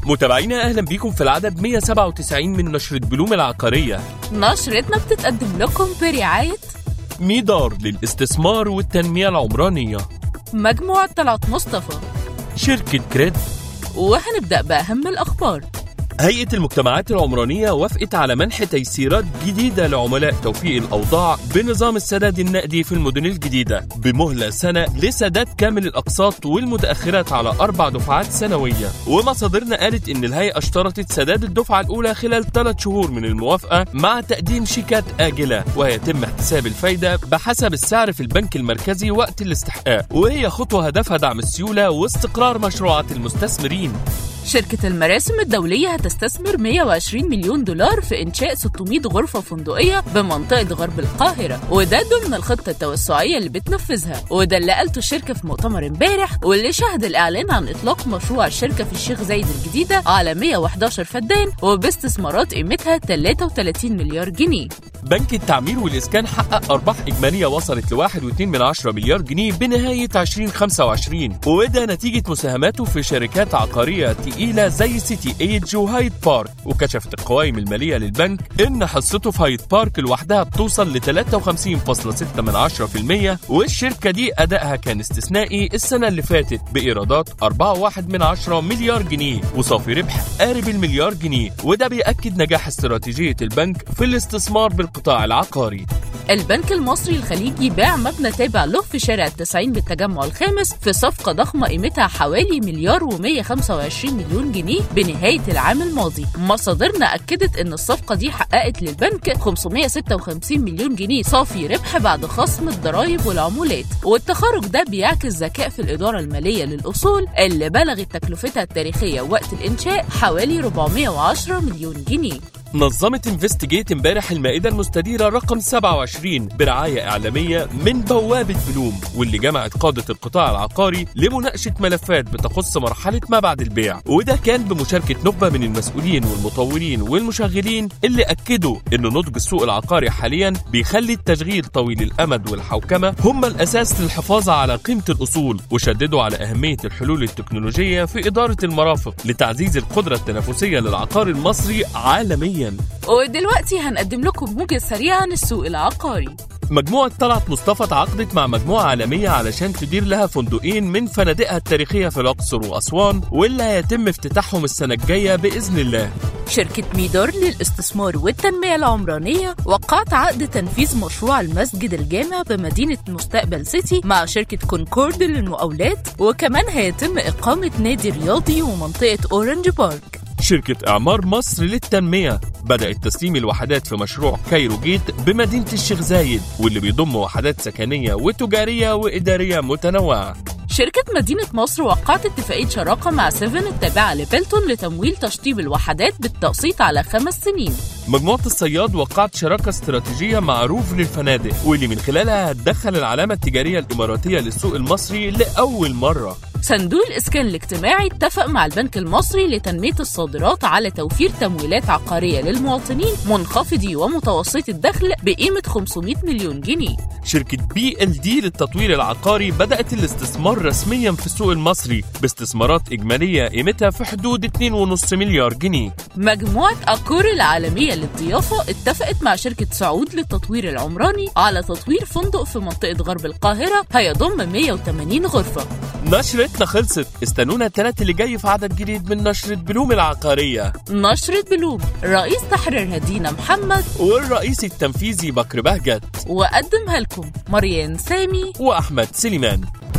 متابعينا أهلا بيكم في العدد 197 من نشرة بلوم العقارية. نشرتنا بتتقدم لكم برعاية ميدار للاستثمار والتنمية العمرانية، مجموعة طلعت مصطفى، شركة كريد. وهنبدأ بأهم الأخبار. هيئة المجتمعات العمرانية وافقت على منح تيسيرات جديدة لعملاء توفيق الأوضاع بنظام السداد النقدي في المدن الجديدة بمهلة سنة لسداد كامل الأقساط والمتأخرات على 4 دفعات سنوية. ومصادرنا قالت إن الهيئة اشترطت سداد الدفعة الأولى خلال 3 شهور من الموافقة مع تقديم شيكات آجلة، ويتم احتساب الفايدة بحسب السعر في البنك المركزي وقت الاستحقاق، وهي خطوة هدفها دعم السيولة واستقرار مشروعات المستثمرين. شركة المراسم الدولية هتستثمر 120 مليون دولار في إنشاء 600 غرفة فندقية بمنطقة غرب القاهرة، وده ضمن الخطة التوسعية اللي بتنفذها. وده اللي قالته الشركة في مؤتمر امبارح، واللي شهد الإعلان عن إطلاق مشروع الشركة في الشيخ زايد الجديدة على 111 فدان وباستثمارات قيمتها 33 مليار جنيه. بنك التعمير والإسكان حقق أرباح إجمالية وصلت ل 1.2 مليار جنيه بنهاية 2025، وده نتيجة مساهماته في شركات عقارية تقيلة زي سيتي ايدج وهايد بارك. وكشفت القوائم المالية للبنك إن حصته في هايد بارك لوحدها بتوصل ل 53.6%، والشركة دي أدائها كان استثنائي السنة اللي فاتت بإيرادات 4.1 مليار جنيه وصافي ربح قارب المليار جنيه، وده بيأكد نجاح استراتيجية البنك في الاستثمار بالقطاع العقاري. البنك المصري الخليجي باع مبنى تابع له في شارع التسعين بالتجمع الخامس في صفقة ضخمة قيمتها حوالي 1.125 مليار جنيه بنهاية العام الماضي. مصادرنا أكدت إن الصفقة دي حققت للبنك 556 مليون جنيه صافي ربح بعد خصم الضرائب والعمولات، والتخارج ده بيعكس ذكاء في الإدارة المالية للأصول اللي بلغت تكلفتها التاريخية وقت الإنشاء حوالي 410 مليون جنيه. نظمت انفستيجيت امبارح المائدة المستديرة رقم 27 برعاية إعلامية من بوابة بلوم، واللي جمعت قادة القطاع العقاري لمناقشة ملفات بتخص مرحلة ما بعد البيع، وده كان بمشاركة نخبة من المسؤولين والمطورين والمشغلين اللي أكدوا إن نضج السوق العقاري حاليا بيخلي التشغيل طويل الأمد والحوكمة هم الأساس للحفاظ على قيمة الأصول، وشددوا على أهمية الحلول التكنولوجية في إدارة المرافق لتعزيز القدرة التنافسية للعقار المصري عالميا. ودلوقتي هنقدم لكم موجة سريعة عن السوق العقاري. مجموعة طلعت مصطفى تعاقدت مع مجموعة عالمية علشان تدير لها فندقين من فنادقها التاريخية في الأقصر وأسوان، واللي هيتم افتتاحهم السنة الجاية بإذن الله. شركة ميدار للاستثمار والتنمية العمرانية وقعت عقد تنفيذ مشروع المسجد الجامع بمدينة مستقبل سيتي مع شركة كونكورد للمقاولات، وكمان هيتم إقامة نادي رياضي ومنطقة أورنج بارك. شركة إعمار مصر للتنمية بدأت تسليم الوحدات في مشروع كايرو جيت بمدينة الشيخ زايد، واللي بيضم وحدات سكنية وتجارية وإدارية متنوعة. شركة مدينة مصر وقعت اتفاقية شراكة مع 7 التابعة لبيلتون لتمويل تشطيب الوحدات بالتقسيط على 5 سنين. مجموعة الصياد وقعت شراكة استراتيجية مع روف للفنادق، واللي من خلالها هتدخل العلامة التجارية الإماراتية للسوق المصري لأول مرة. صندوق الإسكان الاجتماعي اتفق مع البنك المصري لتنمية الصادرات على توفير تمويلات عقارية للمواطنين منخفضي ومتوسطي الدخل بقيمة 500 مليون جنيه. شركة BLD للتطوير العقاري بدأت الاستثمار رسميا في السوق المصري باستثمارات إجمالية قيمتها في حدود 2.5 مليار جنيه. مجموعة أكور العالمية للضيافة اتفقت مع شركة سعود للتطوير العمراني على تطوير فندق في منطقة غرب القاهرة هيضم 180 غرفة. نشرتنا خلصت، استنونا الثلاث اللي جاي في عدد جديد من نشرة بلوم العقارية. نشرة بلوم، رئيس تحرير هدينا محمد، والرئيس التنفيذي بكر بهجت، وقدمها لكم مريان سامي وأحمد سليمان.